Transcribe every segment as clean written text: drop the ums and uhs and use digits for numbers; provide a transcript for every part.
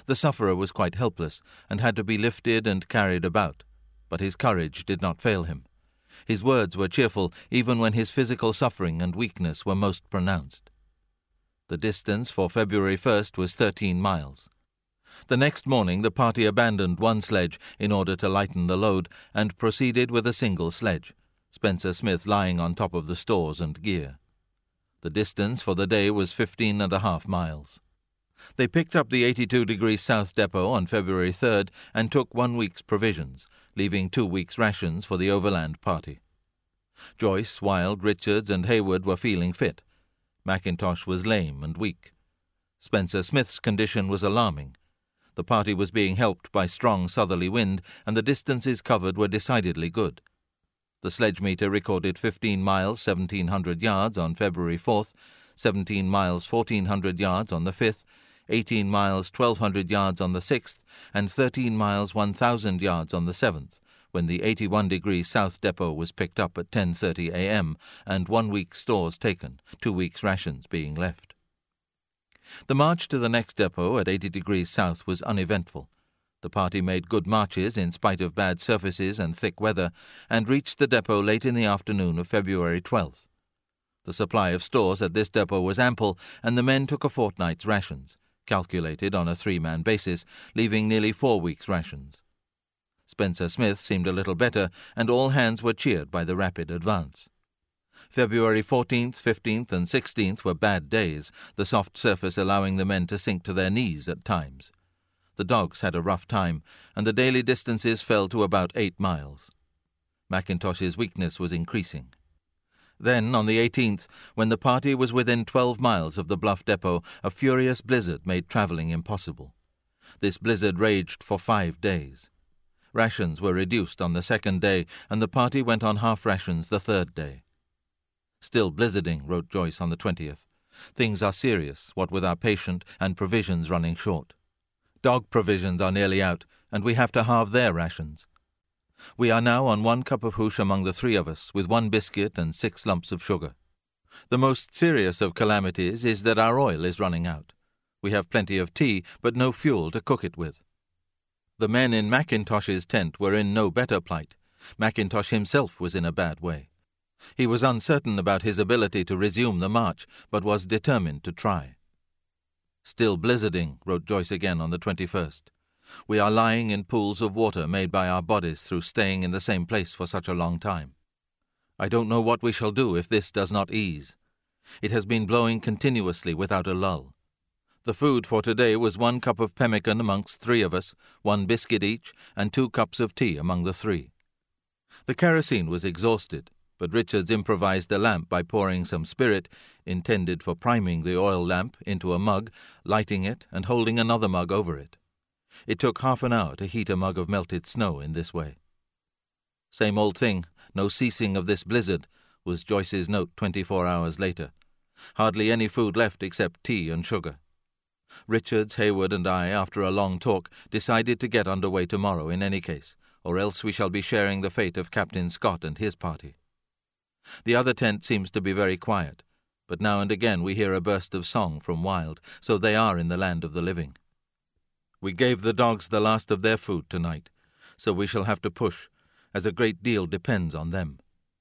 The sufferer was quite helpless and had to be lifted and carried about, but his courage did not fail him. His words were cheerful even when his physical suffering and weakness were most pronounced. The distance for February 1st was 13 miles. The next morning the party abandoned one sledge in order to lighten the load and proceeded with a single sledge, Spencer Smith lying on top of the stores and gear. The distance for the day was 15.5 miles. They picked up the 82 degrees south depot on February 3rd and took 1 week's provisions, leaving 2 weeks' rations for the overland party. Joyce, Wild, Richards, and Hayward were feeling fit. McIntosh was lame and weak. Spencer Smith's condition was alarming. The party was being helped by strong southerly wind, and the distances covered were decidedly good. The sledge meter recorded 15 miles 1,700 yards on February 4th, 17 miles 1,400 yards on the 5th, 18 miles 1,200 yards on the 6th, and 13 miles 1,000 yards on the 7th, when the 81 degrees south depot was picked up at 10:30 a.m. and 1 week's stores taken, 2 weeks' rations being left. The march to the next depot at 80 degrees south was uneventful. The party made good marches in spite of bad surfaces and thick weather, and reached the depot late in the afternoon of February 12th. The supply of stores at this depot was ample, and the men took a fortnight's rations, calculated on a 3-man basis, leaving nearly 4 weeks' rations. Spencer Smith seemed a little better, and all hands were cheered by the rapid advance. February 14th, 15th, and 16th were bad days, the soft surface allowing the men to sink to their knees at times. The dogs had a rough time, and the daily distances fell to about 8 miles. McIntosh's weakness was increasing. Then, on the 18th, when the party was within 12 miles of the Bluff depot, a furious blizzard made travelling impossible. This blizzard raged for 5 days. Rations were reduced on the 2nd day, and the party went on half rations the 3rd day. "Still blizzarding," wrote Joyce on the 20th. "Things are serious, what with our patient and provisions running short. Dog provisions are nearly out, and we have to halve their rations. We are now on 1 cup of hoosh among the 3 of us, with 1 biscuit and 6 lumps of sugar. The most serious of calamities is that our oil is running out. We have plenty of tea, but no fuel to cook it with." The men in McIntosh's tent were in no better plight. McIntosh himself was in a bad way. He was uncertain about his ability to resume the march, but was determined to try. "Still blizzarding," wrote Joyce again on the 21st. "We are lying in pools of water made by our bodies through staying in the same place for such a long time. I don't know what we shall do if this does not ease. It has been blowing continuously without a lull. The food for today was 1 cup of pemmican amongst 3 of us, 1 biscuit each, and 2 cups of tea among the 3. The kerosene was exhausted, but Richards improvised a lamp by pouring some spirit, intended for priming the oil lamp, into a mug, lighting it, and holding another mug over it. It took half an hour to heat a mug of melted snow in this way. "Same old thing, no ceasing of this blizzard," was Joyce's note 24 hours later. "Hardly any food left except tea and sugar." Richards, Hayward, and I, after a long talk, decided to get under way tomorrow in any case, or else we shall be sharing the fate of Captain Scott and his party. The other tent seems to be very quiet, but now and again we hear a burst of song from Wild, so they are in the land of the living. We gave the dogs the last of their food tonight, so we shall have to push, as a great deal depends on them.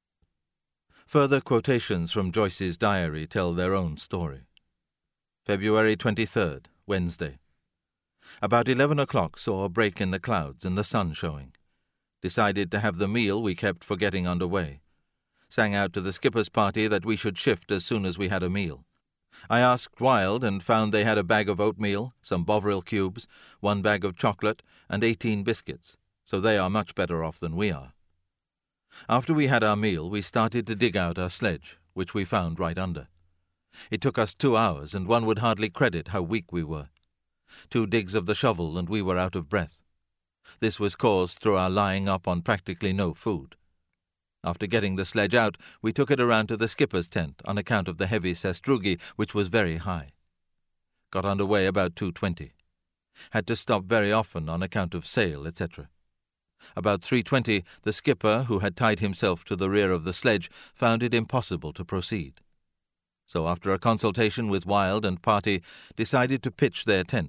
Further quotations from Joyce's diary tell their own story. February 23rd, Wednesday. About 11 o'clock saw a break in the clouds and the sun showing. Decided to have the meal we kept for getting under way. Sang out to the skipper's party that we should shift as soon as we had a meal. I asked Wild and found they had a bag of oatmeal, some Bovril cubes, 1 bag of chocolate, and 18 biscuits, so they are much better off than we are. After we had our meal, we started to dig out our sledge, which we found right under. It took us 2 hours, and one would hardly credit how weak we were. 2 digs of the shovel, and we were out of breath. This was caused through our lying up on practically no food. After getting the sledge out, we took it around to the skipper's tent on account of the heavy sastrugi, which was very high. Got under way about 2:20. Had to stop very often on account of sail, etc. About 3:20, the skipper, who had tied himself to the rear of the sledge, found it impossible to proceed. So after a consultation with Wild and party, decided to pitch their tent,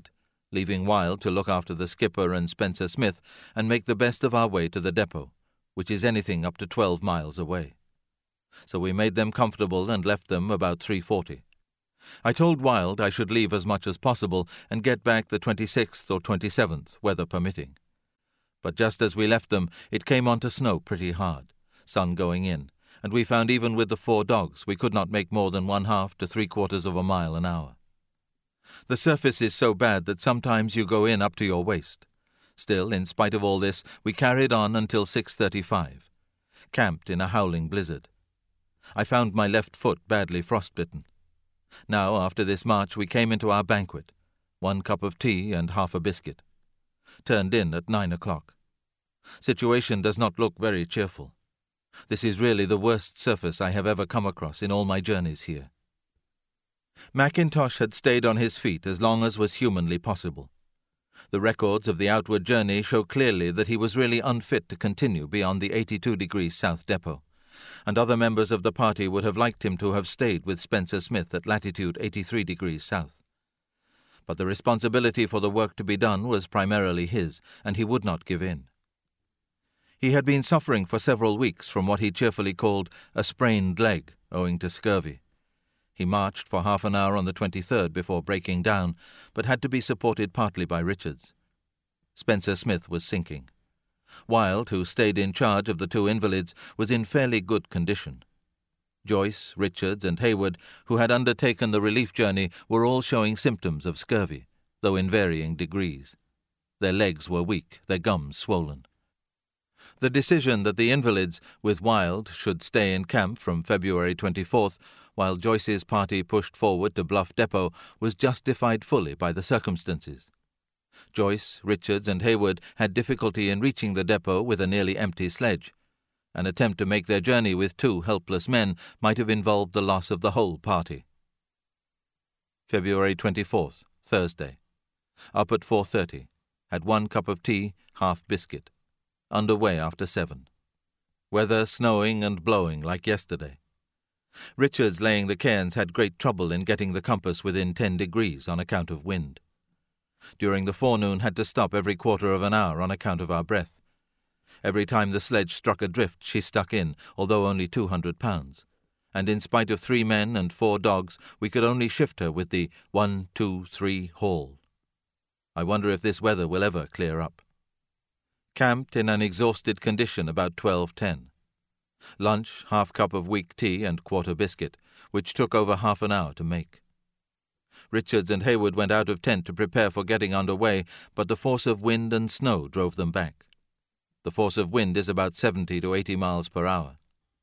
leaving Wild to look after the skipper and Spencer Smith and make the best of our way to the depot, which is anything up to 12 miles away. So we made them comfortable and left them about 3:40. I told Wild I should leave as much as possible and get back the 26th or 27th, weather permitting. But just as we left them, it came on to snow pretty hard, sun going in, and we found even with the 4 dogs we could not make more than 1/2 to 3/4 of a mile an hour. The surface is so bad that sometimes you go in up to your waist. Still, in spite of all this, we carried on until 6:35, camped in a howling blizzard. I found my left foot badly frostbitten. Now, after this march, we came into our banquet, 1 cup of tea and half a biscuit. Turned in at 9 o'clock. Situation does not look very cheerful. This is really the worst surface I have ever come across in all my journeys here. Mackintosh had stayed on his feet as long as was humanly possible. The records of the outward journey show clearly that he was really unfit to continue beyond the 82 degrees south depot, and other members of the party would have liked him to have stayed with Spencer Smith at latitude 83 degrees south. But the responsibility for the work to be done was primarily his, and he would not give in. He had been suffering for several weeks from what he cheerfully called a sprained leg, owing to scurvy. He marched for half an hour on the 23rd before breaking down, but had to be supported partly by Richards. Spencer Smith was sinking. Wild, who stayed in charge of the 2 invalids, was in fairly good condition. Joyce, Richards, and Hayward, who had undertaken the relief journey, were all showing symptoms of scurvy, though in varying degrees. Their legs were weak, their gums swollen. The decision that the invalids, with Wild, should stay in camp from February 24th, while Joyce's party pushed forward to Bluff Depot, was justified fully by the circumstances. Joyce, Richards, and Hayward had difficulty in reaching the depot with a nearly empty sledge. An attempt to make their journey with 2 helpless men might have involved the loss of the whole party. February 24th, Thursday. Up at 4:30. Had 1 cup of tea, half biscuit. Underway after 7. Weather snowing and blowing like yesterday. Richards laying the cairns had great trouble in getting the compass within 10 degrees on account of wind. During the forenoon had to stop every quarter of an hour on account of our breath. Every time the sledge struck a drift she stuck in, although only 200 pounds, and in spite of 3 men and 4 dogs we could only shift her with the 1, 2, 3 haul. I wonder if this weather will ever clear up. Camped in an exhausted condition about 12:10. Lunch, half cup of weak tea and quarter biscuit, which took over half an hour to make. Richards and Hayward went out of tent to prepare for getting under way, but the force of wind and snow drove them back. The force of wind is about 70 to 80 miles per hour.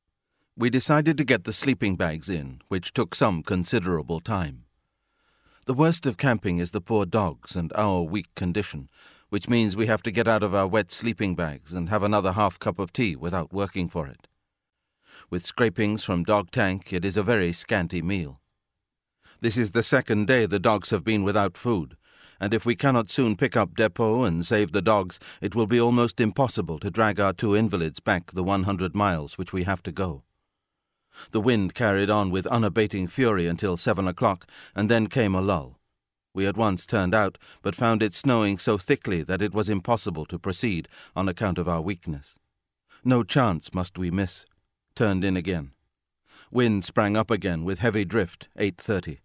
We decided to get the sleeping bags in, which took some considerable time. The worst of camping is the poor dogs and our weak condition, which means we have to get out of our wet sleeping bags and have another half cup of tea without working for it. With scrapings from dog tank, it is a very scanty meal. This is the 2nd day the dogs have been without food, and if we cannot soon pick up depot and save the dogs, it will be almost impossible to drag our 2 invalids back the 100 miles which we have to go. The wind carried on with unabating fury until 7 o'clock, and then came a lull. We at once turned out, but found it snowing so thickly that it was impossible to proceed on account of our weakness. No chance must we miss. Turned in again. Wind sprang up again with heavy drift, 8:30.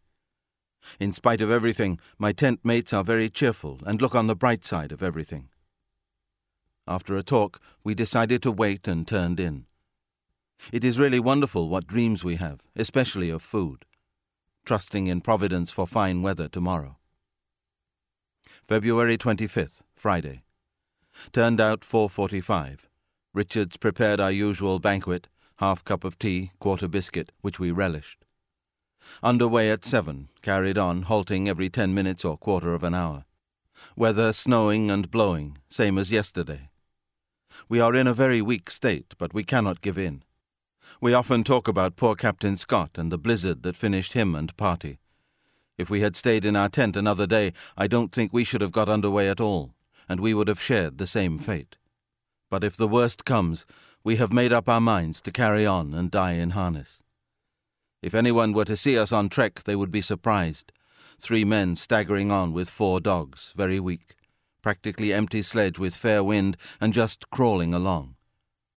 In spite of everything, my tent mates are very cheerful and look on the bright side of everything. After a talk, we decided to wait and turned in. It is really wonderful what dreams we have, especially of food. Trusting in Providence for fine weather tomorrow. February 25th, Friday. Turned out 4:45. Richards prepared our usual banquet, half cup of tea, quarter biscuit, which we relished. Underway at 7, carried on, halting every 10 minutes or quarter of an hour. Weather snowing and blowing, same as yesterday. We are in a very weak state, but we cannot give in. We often talk about poor Captain Scott and the blizzard that finished him and party. If we had stayed in our tent another day, I don't think we should have got underway at all, and we would have shared the same fate. But if the worst comes, we have made up our minds to carry on and die in harness. If anyone were to see us on trek, they would be surprised. 3 men staggering on with 4 dogs, very weak. Practically empty sledge with fair wind and just crawling along.